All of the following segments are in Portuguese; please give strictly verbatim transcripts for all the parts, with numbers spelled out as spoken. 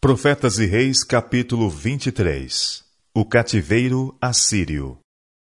Profetas e Reis, capítulo vinte e três. O cativeiro assírio.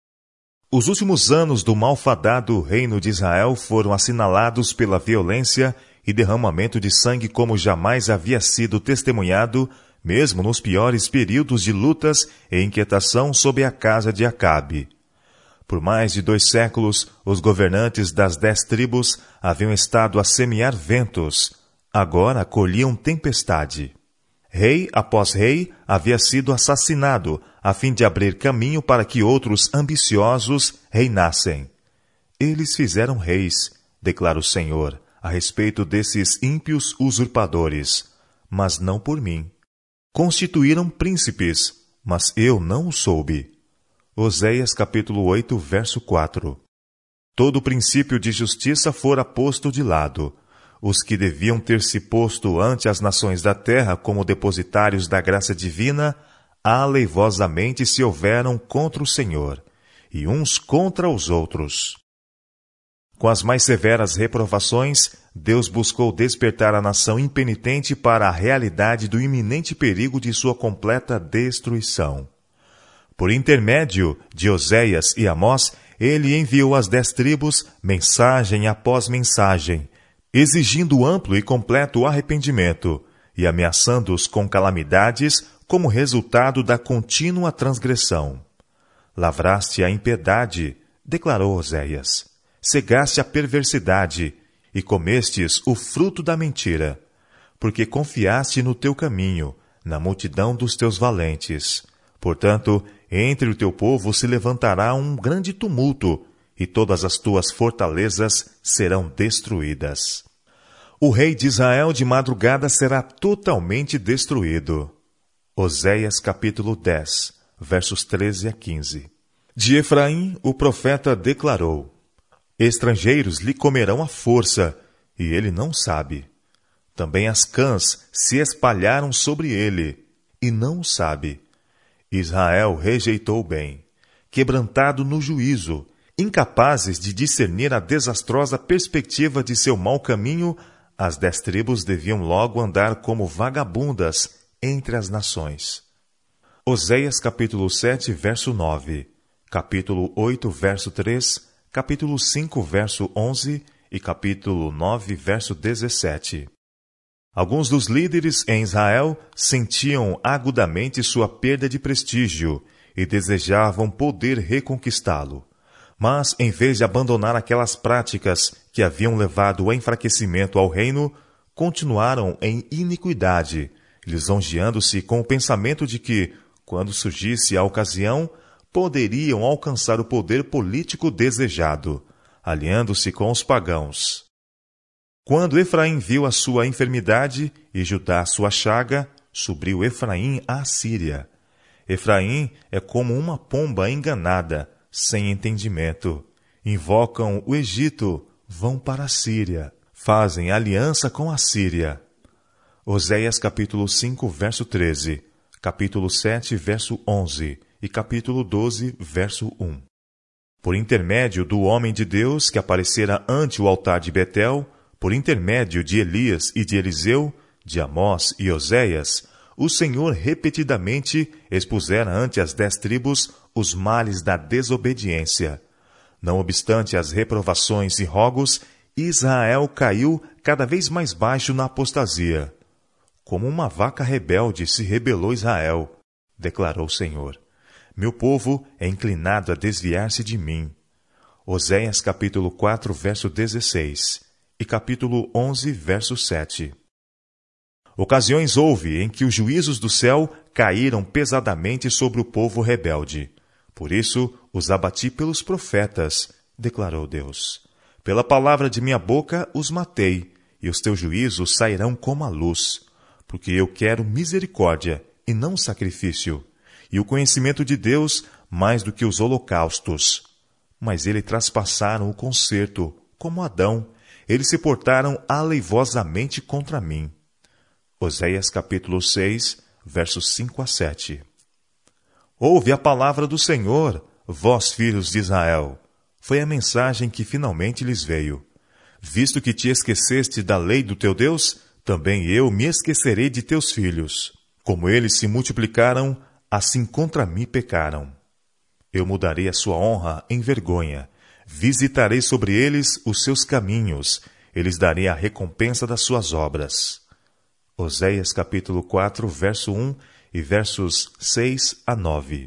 Os últimos anos do malfadado reino de Israel foram assinalados pela violência e derramamento de sangue como jamais havia sido testemunhado, mesmo nos piores períodos de lutas e inquietação sob a casa de Acabe. Por mais de dois séculos, os governantes das dez tribos haviam estado a semear ventos, agora colhiam tempestade. Rei após rei havia sido assassinado, a fim de abrir caminho para que outros ambiciosos reinassem. Eles fizeram reis, declara o Senhor, a respeito desses ímpios usurpadores, mas não por mim. Constituíram príncipes, mas eu não o soube. Oséias capítulo oito, verso quatro. Todo o princípio de justiça fora posto de lado. Os que deviam ter se posto ante as nações da terra como depositários da graça divina, aleivosamente se houveram contra o Senhor, e uns contra os outros. Com as mais severas reprovações, Deus buscou despertar a nação impenitente para a realidade do iminente perigo de sua completa destruição. Por intermédio de Oséias e Amós, ele enviou às dez tribos mensagem após mensagem, exigindo amplo e completo arrependimento e ameaçando-os com calamidades como resultado da contínua transgressão. Lavraste a impiedade, declarou Oséias, cegaste a perversidade e comestes o fruto da mentira, porque confiaste no teu caminho, na multidão dos teus valentes. Portanto, entre o teu povo se levantará um grande tumulto, e todas as tuas fortalezas serão destruídas. O rei de Israel de madrugada será totalmente destruído. Oséias capítulo dez, versos treze a quinze. De Efraim, o profeta declarou: estrangeiros lhe comerão à força, e ele não sabe. Também as cãs se espalharam sobre ele, e não o sabe. Israel rejeitou o bem, quebrantado no juízo, incapazes de discernir a desastrosa perspectiva de seu mau caminho, as dez tribos deviam logo andar como vagabundas entre as nações. Oséias capítulo sete, verso nove, capítulo oito, verso três, capítulo cinco, verso onze e capítulo nove, verso dezessete. Alguns dos líderes em Israel sentiam agudamente sua perda de prestígio e desejavam poder reconquistá-lo. Mas, em vez de abandonar aquelas práticas que haviam levado ao enfraquecimento ao reino, continuaram em iniquidade, lisonjeando-se com o pensamento de que, quando surgisse a ocasião, poderiam alcançar o poder político desejado, aliando-se com os pagãos. Quando Efraim viu a sua enfermidade e Judá sua chaga, subiu Efraim à Síria. Efraim é como uma pomba enganada, sem entendimento. Invocam o Egito, vão para a Síria, fazem aliança com a Síria. Oséias capítulo cinco, verso treze, capítulo sete, verso onze e capítulo doze, verso um. Por intermédio do homem de Deus que aparecera ante o altar de Betel, por intermédio de Elias e de Eliseu, de Amós e Oséias, o Senhor repetidamente expusera ante as dez tribos os males da desobediência. Não obstante as reprovações e rogos, Israel caiu cada vez mais baixo na apostasia. Como uma vaca rebelde se rebelou Israel, declarou o Senhor. Meu povo é inclinado a desviar-se de mim. Oséias capítulo quatro, verso dezesseis e capítulo onze, verso sete. Ocasiões houve em que os juízos do céu caíram pesadamente sobre o povo rebelde. Por isso os abati pelos profetas, declarou Deus. Pela palavra de minha boca os matei, e os teus juízos sairão como a luz. Porque eu quero misericórdia e não sacrifício, e o conhecimento de Deus mais do que os holocaustos. Mas eles traspassaram o concerto, como Adão. Eles se portaram aleivosamente contra mim. Oséias capítulo seis, versos cinco a sete. Ouve a palavra do Senhor, vós filhos de Israel. Foi a mensagem que finalmente lhes veio. Visto que te esqueceste da lei do teu Deus, também eu me esquecerei de teus filhos. Como eles se multiplicaram, assim contra mim pecaram. Eu mudarei a sua honra em vergonha. Visitarei sobre eles os seus caminhos. Eles darei a recompensa das suas obras. Oséias capítulo quatro, verso um e versos seis a nove.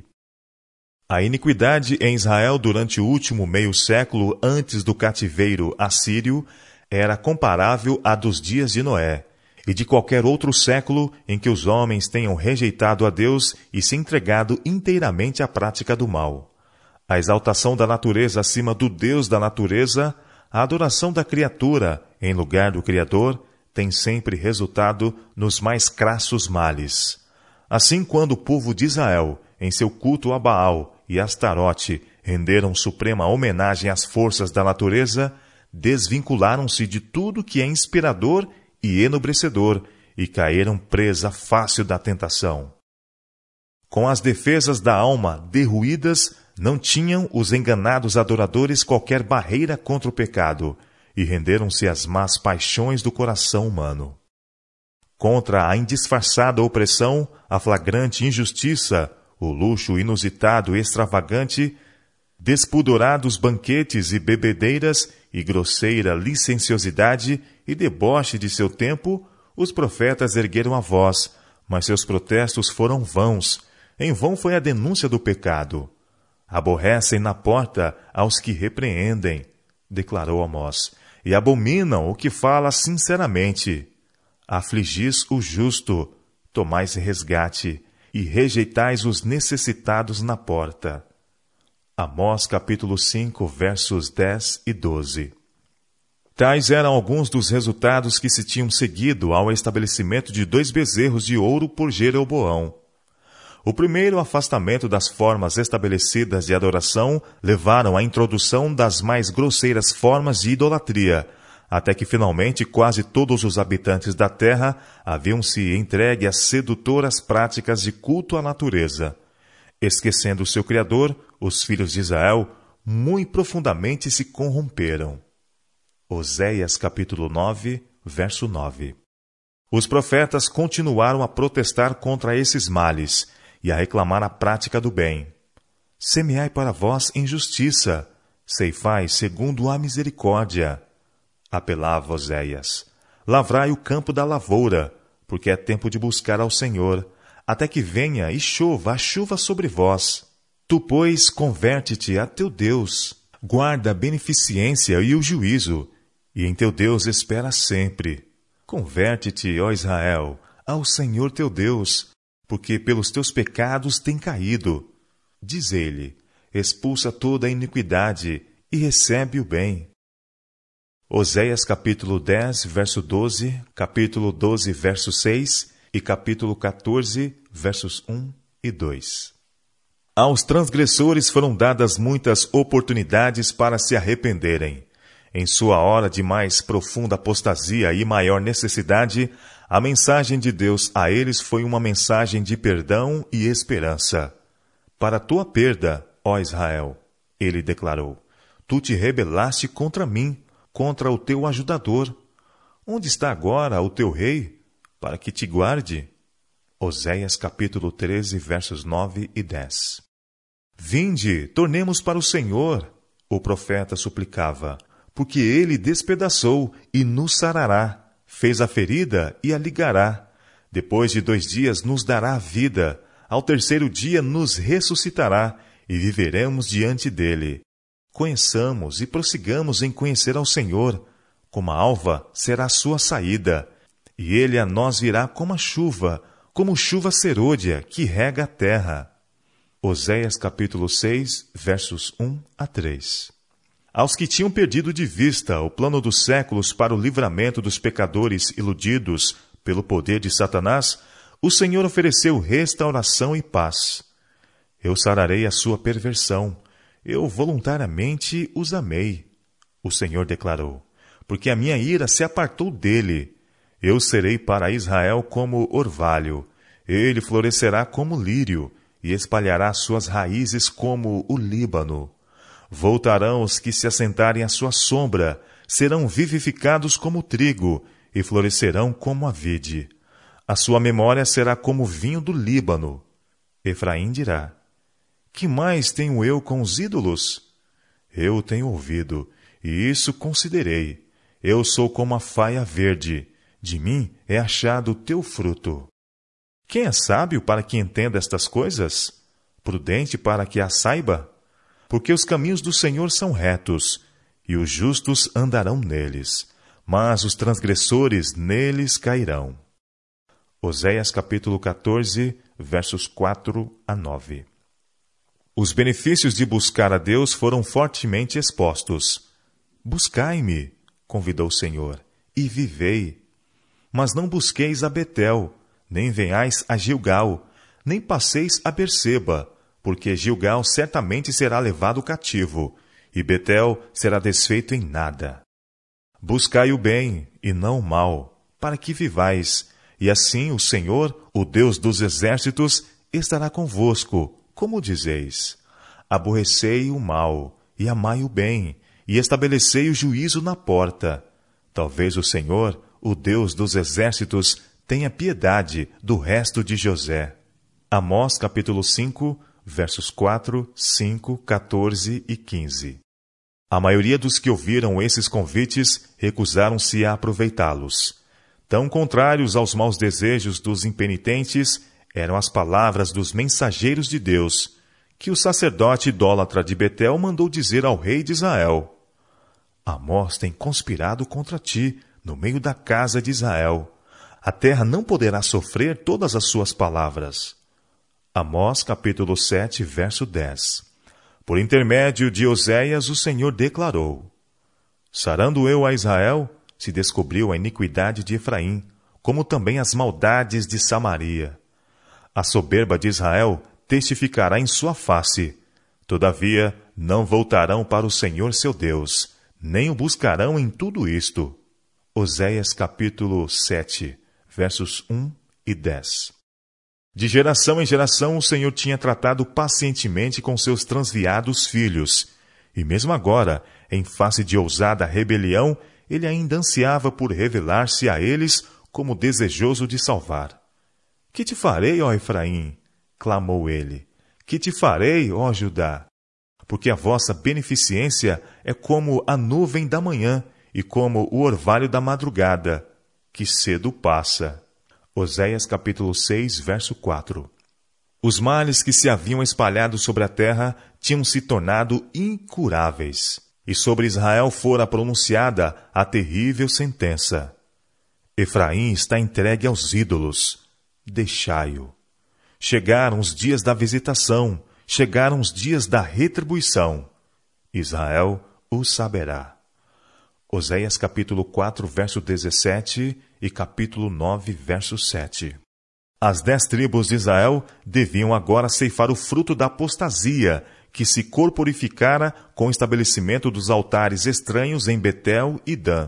A iniquidade em Israel durante o último meio século antes do cativeiro assírio era comparável à dos dias de Noé e de qualquer outro século em que os homens tenham rejeitado a Deus e se entregado inteiramente à prática do mal. A exaltação da natureza acima do Deus da natureza, a adoração da criatura em lugar do Criador, tem sempre resultado nos mais crassos males. Assim, quando o povo de Israel, em seu culto a Baal e Astarote, renderam suprema homenagem às forças da natureza, desvincularam-se de tudo que é inspirador e enobrecedor e caíram presa fácil da tentação. Com as defesas da alma derruídas, não tinham os enganados adoradores qualquer barreira contra o pecado e renderam-se às más paixões do coração humano. Contra a indisfarçada opressão, a flagrante injustiça, o luxo inusitado e extravagante, despudorados banquetes e bebedeiras e grosseira licenciosidade e deboche de seu tempo, os profetas ergueram a voz, mas seus protestos foram vãos. Em vão foi a denúncia do pecado. Aborrecem na porta aos que repreendem, declarou Amós, e abominam o que fala sinceramente. Afligis o justo, tomais resgate, e rejeitais os necessitados na porta. Amós capítulo cinco, versos dez e doze. Tais eram alguns dos resultados que se tinham seguido ao estabelecimento de dois bezerros de ouro por Jeroboão. O primeiro afastamento das formas estabelecidas de adoração levaram à introdução das mais grosseiras formas de idolatria, até que finalmente quase todos os habitantes da terra haviam se entregue às sedutoras práticas de culto à natureza. Esquecendo o seu Criador, os filhos de Israel muito profundamente se corromperam. Oséias capítulo nove, verso nove. Os profetas continuaram a protestar contra esses males e a reclamar a prática do bem. Semeai para vós em justiça, ceifai segundo a misericórdia. Apelava Oséias. Lavrai o campo da lavoura, porque é tempo de buscar ao Senhor, até que venha e chova a chuva sobre vós. Tu, pois, converte-te a teu Deus, guarda a beneficência e o juízo, e em teu Deus espera sempre. Converte-te, ó Israel, ao Senhor teu Deus, porque pelos teus pecados tem caído. Diz ele, expulsa toda a iniquidade e recebe o bem. Oséias capítulo dez, verso doze, capítulo doze, verso seis e capítulo quatorze, versos um e dois. Aos transgressores foram dadas muitas oportunidades para se arrependerem. Em sua hora de mais profunda apostasia e maior necessidade, a mensagem de Deus a eles foi uma mensagem de perdão e esperança. Para tua perda, ó Israel, ele declarou, tu te rebelaste contra mim, contra o teu ajudador. Onde está agora o teu rei, para que te guarde? Oséias capítulo treze, versos nove e dez. Vinde, tornemos para o Senhor, o profeta suplicava, porque ele despedaçou e nos sarará, fez a ferida e a ligará. Depois de dois dias nos dará vida, ao terceiro dia nos ressuscitará e viveremos diante dele. Conheçamos e prossigamos em conhecer ao Senhor. Como a alva será a sua saída, e ele a nós virá como a chuva, como chuva serôdia que rega a terra. Oséias capítulo seis, versos um a três. Aos que tinham perdido de vista o plano dos séculos para o livramento dos pecadores iludidos pelo poder de Satanás, o Senhor ofereceu restauração e paz. Eu sararei a sua perversão. Eu voluntariamente os amei, o Senhor declarou, porque a minha ira se apartou dele. Eu serei para Israel como orvalho, ele florescerá como lírio, e espalhará suas raízes como o Líbano. Voltarão os que se assentarem à sua sombra, serão vivificados como trigo, e florescerão como a vide. A sua memória será como vinho do Líbano. Efraim dirá: que mais tenho eu com os ídolos? Eu tenho ouvido, e isso considerei. Eu sou como a faia verde. De mim é achado o teu fruto. Quem é sábio para que entenda estas coisas? Prudente para que as saiba? Porque os caminhos do Senhor são retos, e os justos andarão neles, mas os transgressores neles cairão. Oséias capítulo quatorze, versos quatro a nove. Os benefícios de buscar a Deus foram fortemente expostos. Buscai-me, convidou o Senhor, e vivei. Mas não busqueis a Betel, nem venhais a Gilgal, nem passeis a Berseba, porque Gilgal certamente será levado cativo, e Betel será desfeito em nada. Buscai o bem, e não o mal, para que vivais, e assim o Senhor, o Deus dos exércitos, estará convosco, como dizeis. Aborrecei o mal, e amai o bem, e estabelecei o juízo na porta. Talvez o Senhor, o Deus dos exércitos, tenha piedade do resto de José. Amós capítulo cinco, versos quatro, cinco, quatorze e quinze. A maioria dos que ouviram esses convites recusaram-se a aproveitá-los. Tão contrários aos maus desejos dos impenitentes eram as palavras dos mensageiros de Deus, que o sacerdote idólatra de Betel mandou dizer ao rei de Israel: Amós tem conspirado contra ti, no meio da casa de Israel. A terra não poderá sofrer todas as suas palavras. Amós capítulo sete, verso dez. Por intermédio de Oséias, o Senhor declarou: Sarando eu a Israel, se descobriu a iniquidade de Efraim, como também as maldades de Samaria. A soberba de Israel testificará em sua face. Todavia, não voltarão para o Senhor seu Deus, nem o buscarão em tudo isto. Oséias capítulo sete, versos um e dez. De geração em geração, o Senhor tinha tratado pacientemente com seus transviados filhos, e mesmo agora, em face de ousada rebelião, ele ainda ansiava por revelar-se a eles como desejoso de salvar. Que te farei, ó Efraim? Clamou ele. Que te farei, ó Judá? Porque a vossa beneficência é como a nuvem da manhã e como o orvalho da madrugada, que cedo passa. Oséias capítulo seis, verso quatro. Os males que se haviam espalhado sobre a terra tinham se tornado incuráveis, e sobre Israel fora pronunciada a terrível sentença. Efraim está entregue aos ídolos. Deixai-o. Chegaram os dias da visitação, chegaram os dias da retribuição. Israel o saberá. Oséias capítulo quatro, verso dezessete e capítulo nove, verso sete. As dez tribos de Israel deviam agora ceifar o fruto da apostasia, que se corporificara com o estabelecimento dos altares estranhos em Betel e Dan.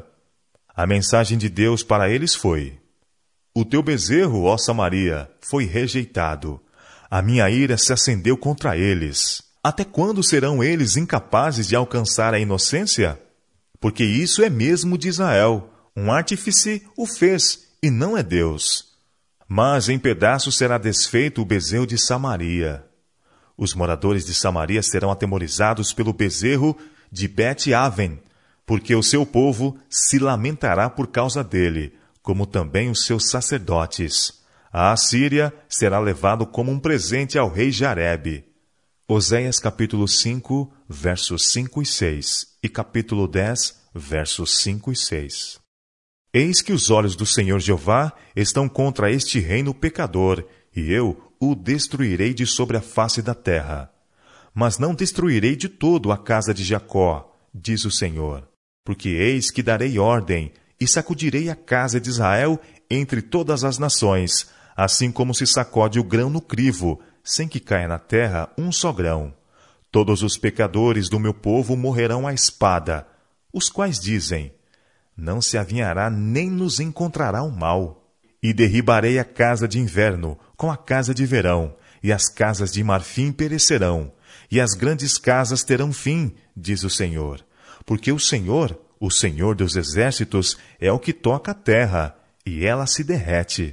A mensagem de Deus para eles foi: O teu bezerro, ó Samaria, foi rejeitado. A minha ira se acendeu contra eles. Até quando serão eles incapazes de alcançar a inocência? Porque isso é mesmo de Israel. Um artífice o fez, e não é Deus. Mas em pedaços será desfeito o bezerro de Samaria. Os moradores de Samaria serão atemorizados pelo bezerro de Bet-Aven, porque o seu povo se lamentará por causa dele, como também os seus sacerdotes. A Assíria será levado como um presente ao rei Jarebe. Oséias capítulo cinco, versos cinco e seis, e capítulo dez, versos cinco e seis. Eis que os olhos do Senhor Jeová estão contra este reino pecador, e eu o destruirei de sobre a face da terra. Mas não destruirei de todo a casa de Jacó, diz o Senhor, porque eis que darei ordem, e sacudirei a casa de Israel entre todas as nações, assim como se sacode o grão no crivo, sem que caia na terra um só grão. Todos os pecadores do meu povo morrerão à espada, os quais dizem: não se avinhará nem nos encontrará o mal. E derribarei a casa de inverno com a casa de verão, e as casas de marfim perecerão, e as grandes casas terão fim, diz o Senhor. Porque o Senhor, o Senhor dos exércitos, é o que toca a terra, e ela se derrete,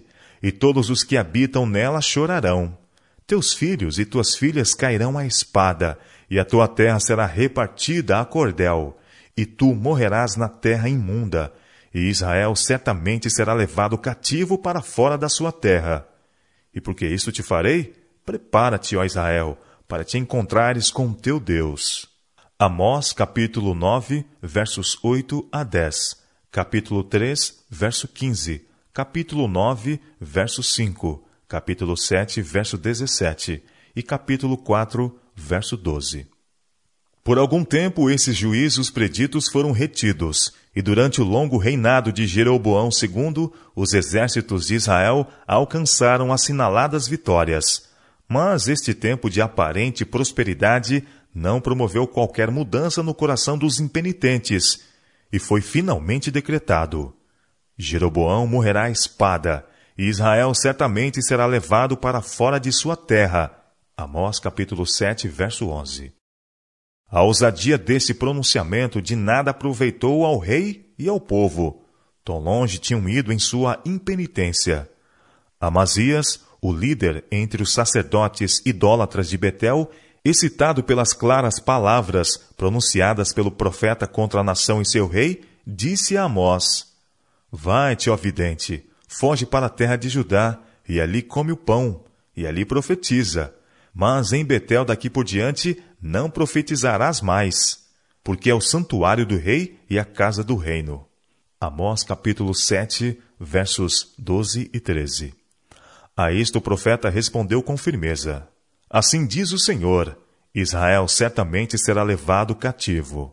e todos os que habitam nela chorarão. Teus filhos e tuas filhas cairão à espada, e a tua terra será repartida a cordel, e tu morrerás na terra imunda, e Israel certamente será levado cativo para fora da sua terra. E porque isso te farei, prepara-te, ó Israel, para te encontrares com teu Deus. Amós, capítulo nove, versos oito a dez, capítulo três, verso quinze, capítulo nove, verso cinco, capítulo sete, verso dezessete e capítulo quatro, verso doze. Por algum tempo esses juízos preditos foram retidos, e durante o longo reinado de Jeroboão segundo, os exércitos de Israel alcançaram assinaladas vitórias. Mas este tempo de aparente prosperidade não promoveu qualquer mudança no coração dos impenitentes, e foi finalmente decretado: Jeroboão morrerá à espada, e Israel certamente será levado para fora de sua terra. Amós capítulo sete, verso onze. A ousadia desse pronunciamento de nada aproveitou ao rei e ao povo. Tão longe tinham ido em sua impenitência. Amazias, o líder entre os sacerdotes idólatras de Betel, excitado pelas claras palavras pronunciadas pelo profeta contra a nação e seu rei, disse a Amós: Vai-te, ó vidente, foge para a terra de Judá, e ali come o pão, e ali profetiza. Mas em Betel daqui por diante não profetizarás mais, porque é o santuário do rei e a casa do reino. Amós capítulo sete, versos doze e treze. A isto o profeta respondeu com firmeza: Assim diz o Senhor, Israel certamente será levado cativo.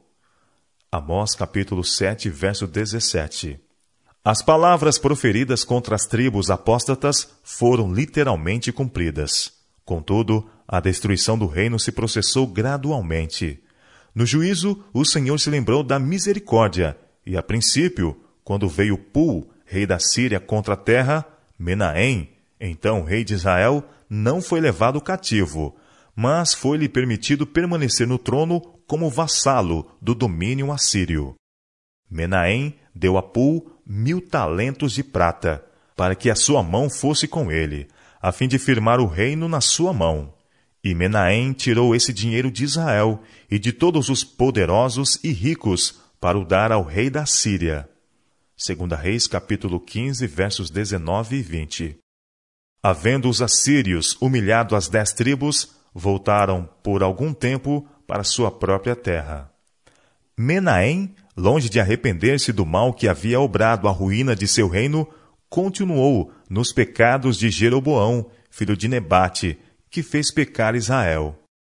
Amós capítulo sete, verso dezessete. As palavras proferidas contra as tribos apóstatas foram literalmente cumpridas. Contudo, a destruição do reino se processou gradualmente. No juízo, o Senhor se lembrou da misericórdia, e a princípio, quando veio Pul, rei da Síria, contra a terra, Menahem, então rei de Israel, não foi levado cativo, mas foi-lhe permitido permanecer no trono como vassalo do domínio assírio. Menahem deu a Pul mil talentos de prata, para que a sua mão fosse com ele, a fim de firmar o reino na sua mão. E Menahem tirou esse dinheiro de Israel e de todos os poderosos e ricos para o dar ao rei da Síria. Segunda Reis, capítulo quinze, versos dezenove e vinte. Havendo os assírios humilhado as dez tribos, voltaram por algum tempo para sua própria terra. Menahem, longe de arrepender-se do mal que havia obrado a ruína de seu reino, continuou nos pecados de Jeroboão, filho de Nebate, que fez pecar Israel.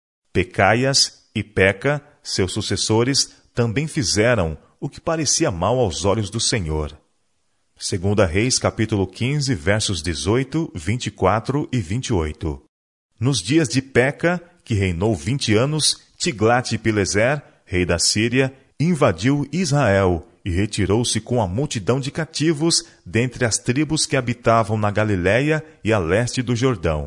Pecaias e Peca, seus sucessores, também fizeram o que parecia mal aos olhos do Senhor. Segunda Reis, capítulo quinze, versos dezoito, vinte e quatro e vinte e oito. Nos dias de Peca, que reinou vinte anos, Tiglat-Pileser, rei da Síria, invadiu Israel e retirou-se com a multidão de cativos dentre as tribos que habitavam na Galiléia e a leste do Jordão.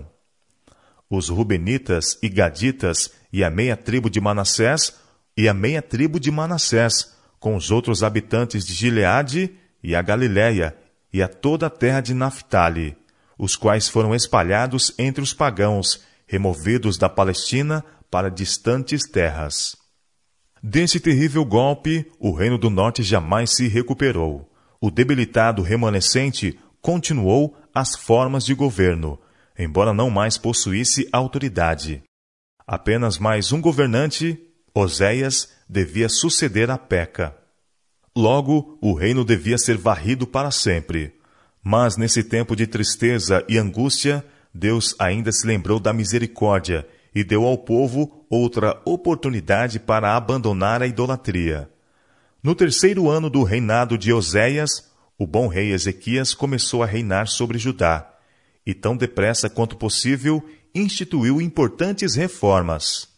Os Rubenitas e Gaditas e a meia tribo de Manassés e a meia tribo de Manassés, com os outros habitantes de Gileade e a Galiléia e a toda a terra de Naphtali, os quais foram espalhados entre os pagãos, removidos da Palestina para distantes terras. Desse terrível golpe, o reino do norte jamais se recuperou. O debilitado remanescente continuou as formas de governo, embora não mais possuísse autoridade. Apenas mais um governante, Oséias, devia suceder a Peca. Logo, o reino devia ser varrido para sempre. Mas nesse tempo de tristeza e angústia, Deus ainda se lembrou da misericórdia e deu ao povo outra oportunidade para abandonar a idolatria. No terceiro ano do reinado de Oséias, o bom rei Ezequias começou a reinar sobre Judá, e tão depressa quanto possível instituiu importantes reformas.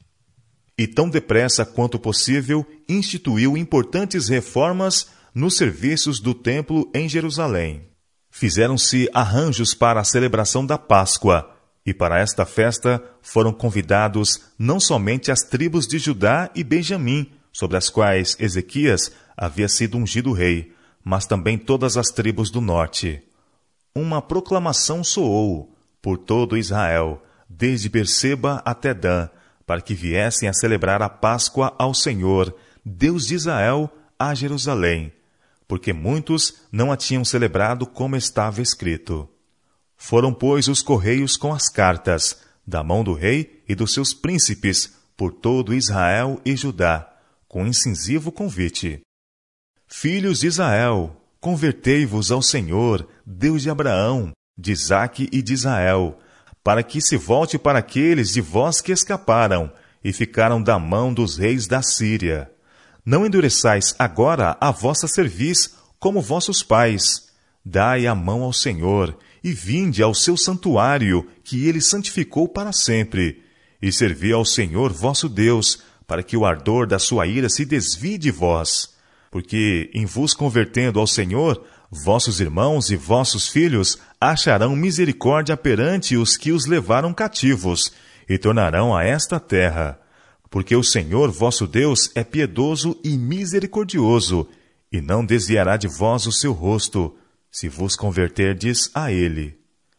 E tão depressa quanto possível instituiu importantes reformas nos serviços do templo em Jerusalém. Fizeram-se arranjos para a celebração da Páscoa, e para esta festa foram convidados não somente as tribos de Judá e Benjamim, sobre as quais Ezequias havia sido ungido rei, mas também todas as tribos do norte. uma proclamação soou por todo Israel, desde Berseba até Dan, para que viessem a celebrar a Páscoa ao Senhor, Deus de Israel, a Jerusalém, porque muitos não a tinham celebrado como estava escrito. Foram, pois, os correios com as cartas, da mão do rei e dos seus príncipes, por todo Israel e Judá, com incisivo convite. Filhos de Israel, convertei-vos ao Senhor, Deus de Abraão, de Isaque e de Israel, para que se volte para aqueles de vós que escaparam e ficaram da mão dos reis da Síria. Não endureçais agora a vossa cerviz como vossos pais. Dai a mão ao Senhor e vinde ao seu santuário, que ele santificou para sempre, e servi ao Senhor vosso Deus, para que o ardor da sua ira se desvie de vós. Porque, em vos convertendo ao Senhor, vossos irmãos e vossos filhos acharão misericórdia perante os que os levaram cativos, e tornarão a esta terra. Porque o Senhor vosso Deus é piedoso e misericordioso, e não desviará de vós o seu rosto, se vos converterdes a ele.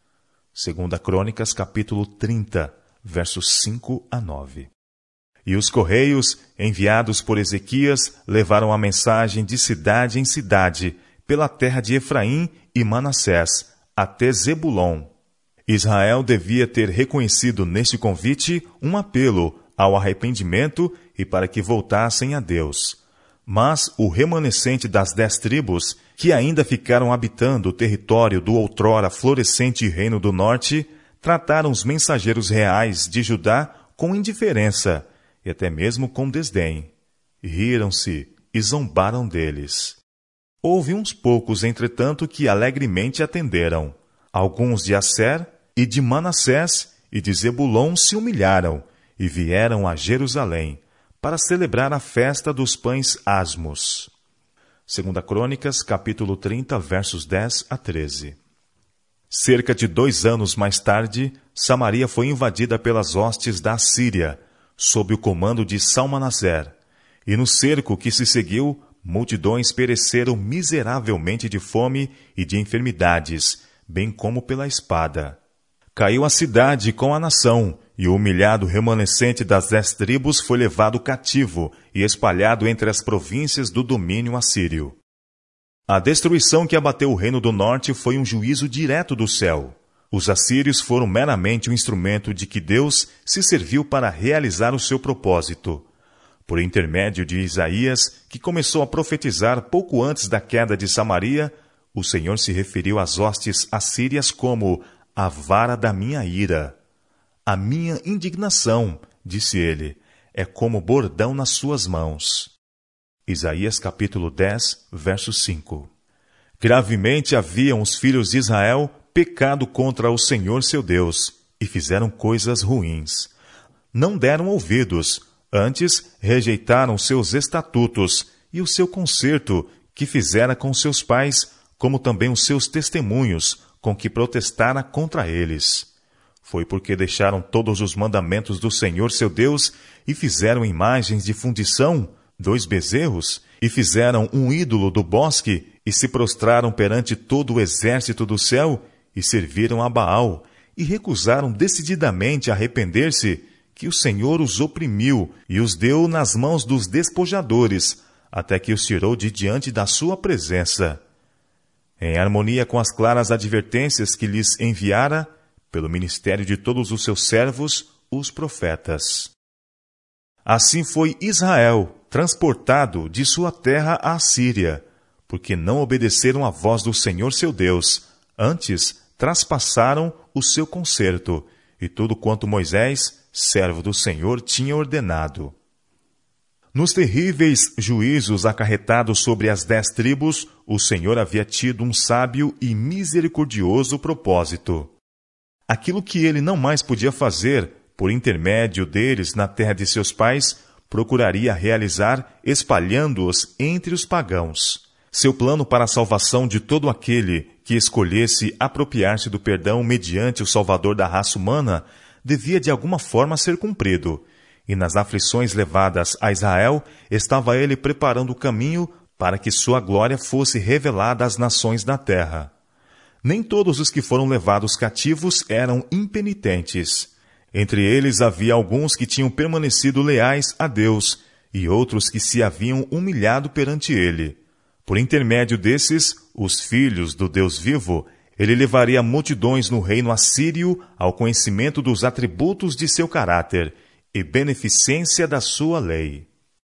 Segunda Crônicas, capítulo trinta, versos cinco a nove. E os correios, enviados por Ezequias, levaram a mensagem de cidade em cidade, pela terra de Efraim e Manassés, até Zebulon. Israel devia ter reconhecido neste convite um apelo ao arrependimento e para que voltassem a Deus. Mas o remanescente das dez tribos, que ainda ficaram habitando o território do outrora florescente Reino do Norte, trataram os mensageiros reais de Judá com indiferença e até mesmo com desdém. Riram-se e zombaram deles. Houve uns poucos, entretanto, que alegremente atenderam. Alguns de Asser e de Manassés e de Zebulon se humilharam e vieram a Jerusalém para celebrar a festa dos pães asmos. Segunda Crônicas, capítulo trinta, versos dez a treze. Cerca de dois anos mais tarde, Samaria foi invadida pelas hostes da Síria, sob o comando de Salmanaser, e no cerco que se seguiu, multidões pereceram miseravelmente de fome e de enfermidades, bem como pela espada. Caiu a cidade com a nação, e o humilhado remanescente das dez tribos foi levado cativo e espalhado entre as províncias do domínio assírio. A destruição que abateu o reino do norte foi um juízo direto do céu. Os assírios foram meramente um instrumento de que Deus se serviu para realizar o seu propósito. Por intermédio de Isaías, que começou a profetizar pouco antes da queda de Samaria, o Senhor se referiu às hostes assírias como a vara da minha ira. A minha indignação, disse ele, é como bordão nas suas mãos. Isaías capítulo dez, verso cinco. Gravemente haviam os filhos de Israel pecado contra o Senhor seu Deus, e fizeram coisas ruins. Não deram ouvidos, antes rejeitaram seus estatutos e o seu concerto que fizera com seus pais, como também os seus testemunhos, com que protestara contra eles. Foi porque deixaram todos os mandamentos do Senhor seu Deus e fizeram imagens de fundição, dois bezerros, e fizeram um ídolo do bosque, e se prostraram perante todo o exército do céu, e serviram a Baal, e recusaram decididamente arrepender-se, que o Senhor os oprimiu e os deu nas mãos dos despojadores, até que os tirou de diante da sua presença. Em harmonia com as claras advertências que lhes enviara, pelo ministério de todos os seus servos, os profetas. Assim foi Israel transportado de sua terra à Síria, porque não obedeceram à voz do Senhor seu Deus, antes traspassaram o seu concerto, e tudo quanto Moisés, servo do Senhor, tinha ordenado. Nos terríveis juízos acarretados sobre as dez tribos, o Senhor havia tido um sábio e misericordioso propósito. Aquilo que ele não mais podia fazer, por intermédio deles na terra de seus pais, procuraria realizar espalhando-os entre os pagãos. Seu plano para a salvação de todo aquele que escolhesse apropriar-se do perdão mediante o Salvador da raça humana devia de alguma forma ser cumprido, e nas aflições levadas a Israel estava ele preparando o caminho para que sua glória fosse revelada às nações da terra. Nem todos os que foram levados cativos eram impenitentes. Entre eles havia alguns que tinham permanecido leais a Deus e outros que se haviam humilhado perante ele. Por intermédio desses, os filhos do Deus vivo, ele levaria multidões no reino assírio ao conhecimento dos atributos de seu caráter e beneficência da sua lei.